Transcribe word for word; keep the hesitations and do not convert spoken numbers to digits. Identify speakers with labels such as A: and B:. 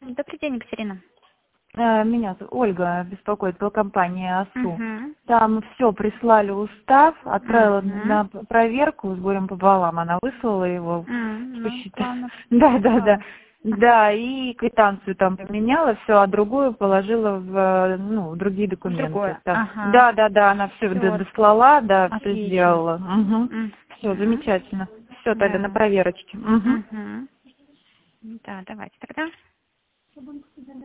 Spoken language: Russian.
A: Добрый день, Екатерина.
B: Э, Меня зовут Ольга, беспокоит по компании АСУ.
A: Угу.
B: Там все прислали устав, отправила
A: Угу.
B: на проверку с горем пополам. Она выслала его.
A: М, Ну,
B: Посчитала.
A: ладно.
B: Да, да, да. Да, и квитанцию там поменяла, все, а другую положила в, ну, в другие документы.
A: Другое.
B: Да,
A: Ага.
B: да, да, да, она все
A: Всё.
B: дослала, да, все
A: Отлично.
B: сделала. Угу. Все,
A: Мгм.
B: замечательно. Все, тогда на
A: Да.
B: проверочке. Угу.
A: Угу. Да, давайте тогда.